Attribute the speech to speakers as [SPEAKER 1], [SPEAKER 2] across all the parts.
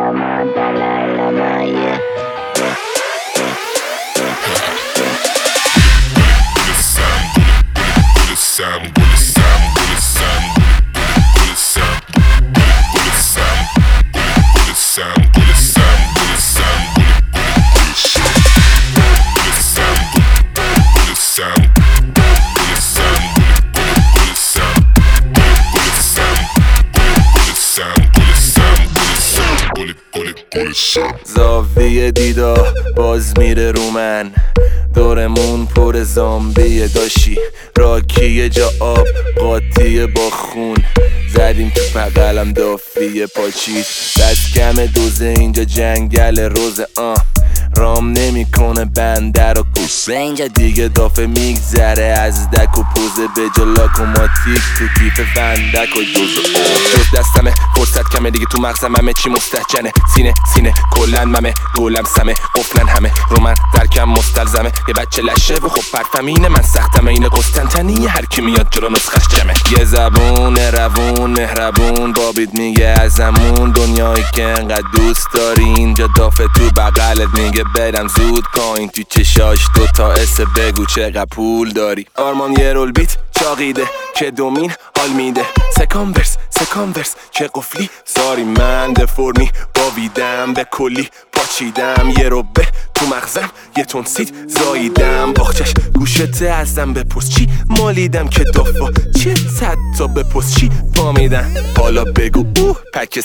[SPEAKER 1] زاویه دیدا باز میره رو من، دورمون پر زامبیه، داشی راکیه جا آب قاطیه با خون، زدیم تو بغلم دافیه پاچید، دست کم دوزه اینجا جنگل روزه رام نمیکنه بندر و کوس اینجا دیگه دافه میگذره از دک و پوزه به جلاکوماتیک تو کیف فندک و جز دستمه فرصت کمه دیگه تو مغزم همه چی مستحجنه، سینه کلن ممه گولم سمه قفلن همه رو من درکم مستلزمه، یه بچه لشه و خب پرفمینه من سختمه اینه قسطنطنیه هر کی میاد جلو نسخش جمه، یه زبون روون مهربون بابید میگه ازمون دنیایی که انقدر دوست داری اینجا دافه تو بغلت میگه برم زود کاین تو چشاش دوتا بگو چقدر پول داری، آرمان یه رول بیت چاقیده که دومین حال میده، سکانورس چه قفلی ساری من دفرمی باویدم به کلی پاچیدم، یه ربه تو مغزم یه تونسید زاییدم، باخچش گوشته ازم بپرس چی مالیدم که دافا چه صد تا بپرس چی بامیدن، حالا بگو پک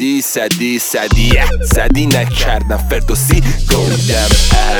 [SPEAKER 1] صدی نکردم فردوسی گویدم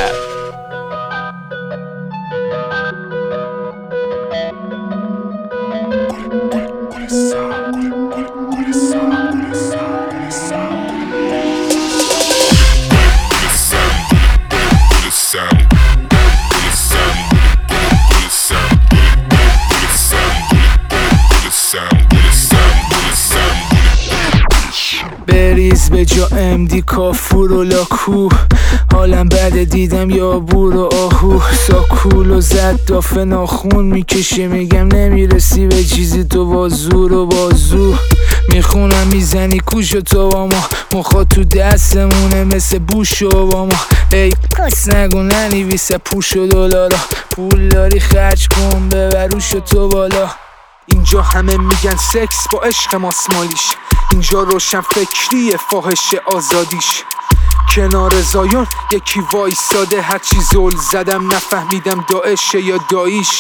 [SPEAKER 2] بریز به جا امدی کافور و لاکو، حالم بده دیدم یا بور و آهو، ساکول و زد دافه ناخون میکشه میگم نمیرسی به چیزی تو با زور و بازو، میخونم میزنی کوش و تو با ما مخوا تو دستمونه مثل بوش و با ما، ای پس نگو ننویسه پوش و دلارا، پول داری خرج کن ببروش و تو بالا، اینجا همه میگن سکس با عشق ماسمالیش، اینجا روشن فکریه فاحش آزادیش، کنار زایون یکی وایساده هرچی زل زدم نفهمیدم داعشه یا داییش،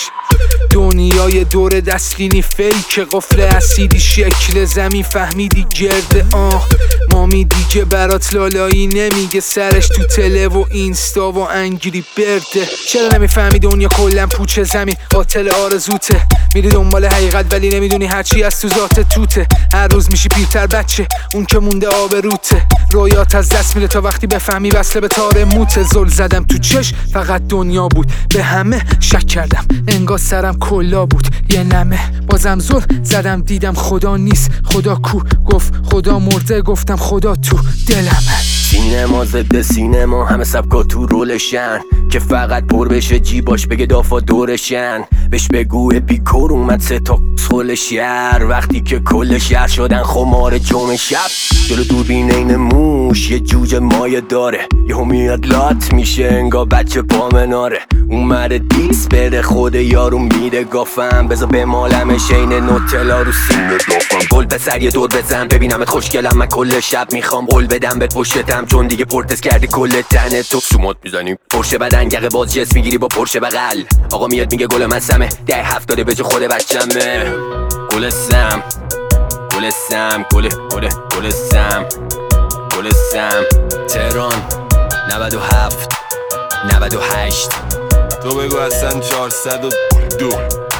[SPEAKER 2] دنیای دور دستگینی فیک قفل اسیدی شکل زمین فهمیدی گرده مامی دیگه برات لالایی نمیگه سرش تو تله و اینستا و انگری برده، چرا نمیفهمی دنیا کلن پوچه زمین قاتل آرزوته، میری دنبال حقیقت ولی نمیدونی هرچی از تو ذات توته، هر روز میشی پیرتر بچه اون که مونده آبروته، رویات از دست میره تا وقتی بفهمی وصله به تار موته، زل زدم تو چش فقط دنیا بود به همه شک کردم انگار سرم کلا بود یه نمه، بازم زل زدم دیدم خدا نیست خدا کو، گفت خدا مرده گفتم خدا تو دلمه،
[SPEAKER 3] سینما ضد سینما همه سبکا تو رولشن که فقط پر بشه جیباش بگه دافا دورشن، بهش بگو اپیکور اومد سه تا خل شهر وقتی که کل شهر شدن خمار جمعه شب، جلو دوربین این موش یه جوجه مایه داره یهو میاد لات میشه انگار بچه پامناره، اومده دیس بده خود یارو میده گافم بذار بمالمش این نوتلا رو سینه دافم، گل پسر یه دور بزن ببینمت خوشگلم من کل شب میخوام قول بدم بهت پشتم چون دیگه پرتس کردی کل تنه تو سومات میزنیم پرشه بدن یقه باز جس میگیری با پرشه بغل، آقا میاد میگه گل من سمه 10-70 به جا خود بچمه، گل سم تهران 97 98
[SPEAKER 1] تو بگو اصلا 402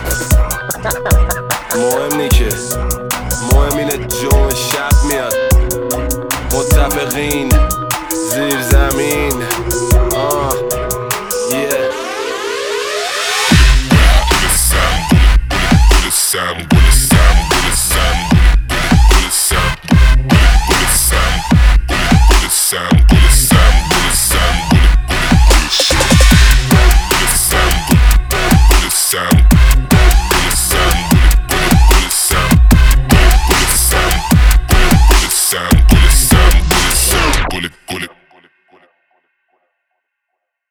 [SPEAKER 1] مهم نیکه مهم اینه جمعه شب میاد، متفقین